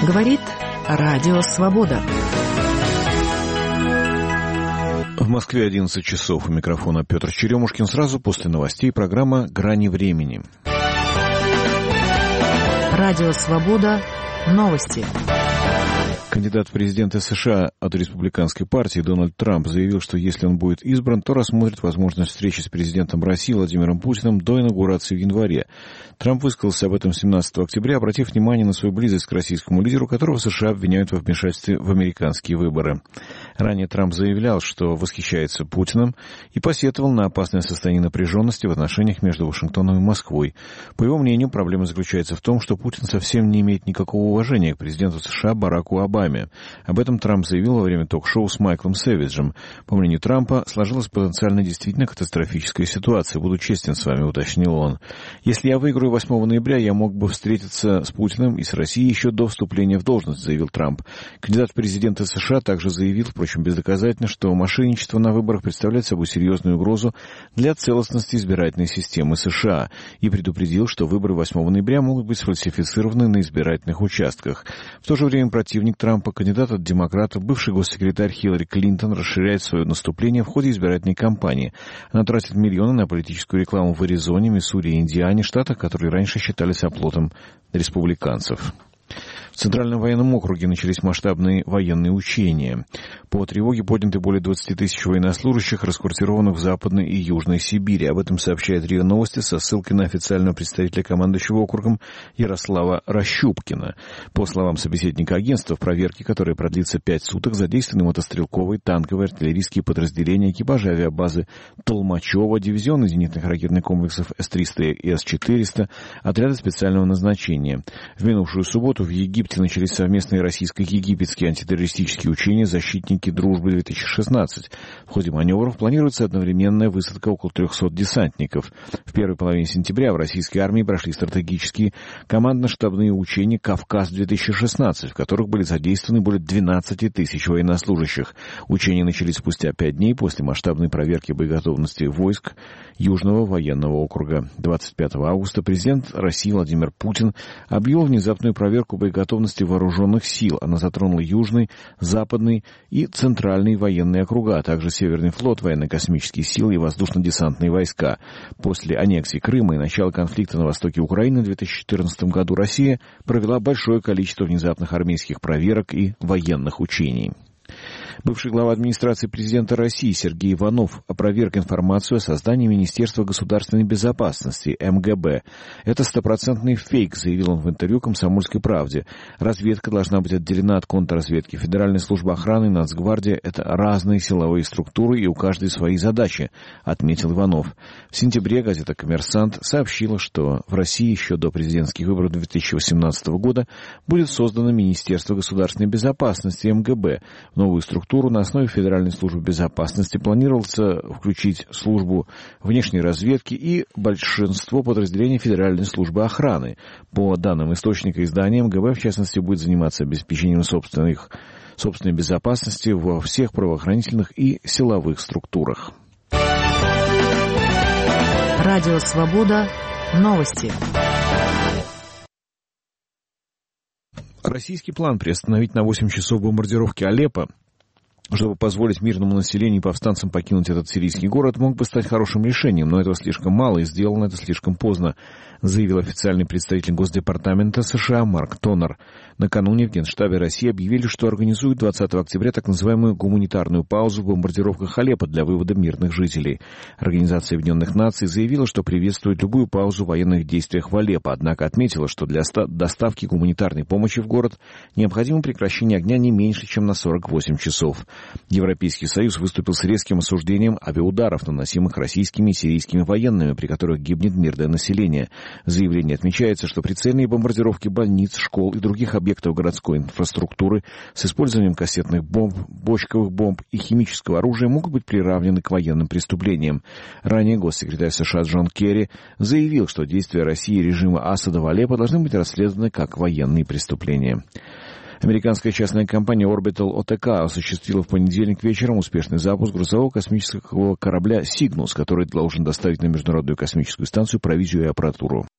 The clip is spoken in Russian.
Говорит Радио Свобода. В Москве 11 часов. У микрофона Петр Черемушкин. Сразу после новостей программа «Грани времени». Радио Свобода. Новости. Кандидат в президенты США от республиканской партии Дональд Трамп заявил, что если он будет избран, то рассмотрит возможность встречи с президентом России Владимиром Путиным до инаугурации в январе. Трамп высказался об этом 17 октября, обратив внимание на свою близость к российскому лидеру, которого США обвиняют во вмешательстве в американские выборы. Ранее Трамп заявлял, что восхищается Путиным и посетовал на опасное состояние напряженности в отношениях между Вашингтоном и Москвой. По его мнению, проблема заключается в том, что Путин совсем не имеет никакого уважения к президенту США Бараку Обаме. Об этом Трамп заявил во время ток-шоу с Майклом Сэвиджем. По мнению Трампа, сложилась потенциально действительно катастрофическая ситуация. «Буду честен с вами», — уточнил он. «Если я выиграю 8 ноября, я мог бы встретиться с Путиным и с Россией еще до вступления в должность», — заявил Трамп. Кандидат в президенты США также заявил, впрочем, бездоказательно, что мошенничество на выборах представляет собой серьезную угрозу для целостности избирательной системы США и предупредил, что выборы 8 ноября могут быть сфальсифицированы на избирательных участках. В то же время противник Трампа, кандидат от демократов, бывший госсекретарь Хиллари Клинтон, расширяет свое наступление в ходе избирательной кампании. Она тратит миллионы на политическую рекламу в Аризоне, Миссури и Индиане, штатах, которые раньше считались оплотом республиканцев. В Центральном военном округе начались масштабные военные учения. По тревоге подняты более 20 тысяч военнослужащих, расквартированных в Западной и Южной Сибири. Об этом сообщает РИА Новости со ссылкой на официального представителя командующего округом Ярослава Рощупкина. По словам собеседника агентства, в проверке, которая продлится 5 суток, задействованы мотострелковые, танковые, артиллерийские подразделения, экипажи авиабазы Толмачева, дивизионы зенитных ракетных комплексов С-300 и С-400, отряды специального назначения. В минувшую субботу в Египте начались совместные российско-египетские антитеррористические учения «Защитники дружбы-2016». В ходе маневров планируется одновременная высадка около 300 десантников. В первой половине сентября в российской армии прошли стратегические командно-штабные учения «Кавказ-2016», в которых были задействованы более 12 тысяч военнослужащих. Учения начались спустя 5 дней после масштабной проверки боеготовности войск Южного военного округа. 25 августа президент России Владимир Путин объявил внезапную проверку боеготовности вооруженных сил. Она затронула Южный, Западный и Центральный военные округа, а также Северный флот, военно-космические силы и воздушно-десантные войска. После аннексии Крыма и начала конфликта на востоке Украины в 2014 году Россия провела большое количество внезапных армейских проверок и военных учений. Бывший глава администрации президента России Сергей Иванов опроверг информацию о создании Министерства государственной безопасности, МГБ. Это стопроцентный фейк, заявил он в интервью «Комсомольской правде». Разведка должна быть отделена от контрразведки. Федеральная служба охраны и Нацгвардия — это разные силовые структуры, и у каждой свои задачи, отметил Иванов. В сентябре газета «Коммерсант» сообщила, что в России еще до президентских выборов 2018 года будет создано Министерство государственной безопасности, МГБ. В новую структуру на основе Федеральной службы безопасности планировался включить службу внешней разведки и большинство подразделений Федеральной службы охраны. По данным источника издания, МГБ, в частности, будет заниматься обеспечением собственной безопасности во всех правоохранительных и силовых структурах. Радио Свобода. Новости. Российский план приостановить на 8 часов бомбардировки Алеппо, чтобы позволить мирному населению и повстанцам покинуть этот сирийский город, мог бы стать хорошим решением, но этого слишком мало и сделано это слишком поздно, заявил официальный представитель Госдепартамента США Марк Тонер. Накануне в Генштабе России объявили, что организуют 20 октября так называемую гуманитарную паузу в бомбардировках Алеппо для вывода мирных жителей. Организация Объединенных Наций заявила, что приветствует любую паузу в военных действиях в Алеппо, однако отметила, что для доставки гуманитарной помощи в город необходимо прекращение огня не меньше, чем на 48 часов. Европейский Союз выступил с резким осуждением авиаударов, наносимых российскими и сирийскими военными, при которых гибнет мирное население. В заявлении отмечается, что прицельные бомбардировки больниц, школ и других объектов городской инфраструктуры с использованием кассетных бомб, бочковых бомб и химического оружия могут быть приравнены к военным преступлениям. Ранее госсекретарь США Джон Керри заявил, что действия России и режима Асада в Алеппо должны быть расследованы как военные преступления. Американская частная компания Orbital OTK осуществила в понедельник вечером успешный запуск грузового космического корабля «Сигнус», который должен доставить на Международную космическую станцию провизию и аппаратуру.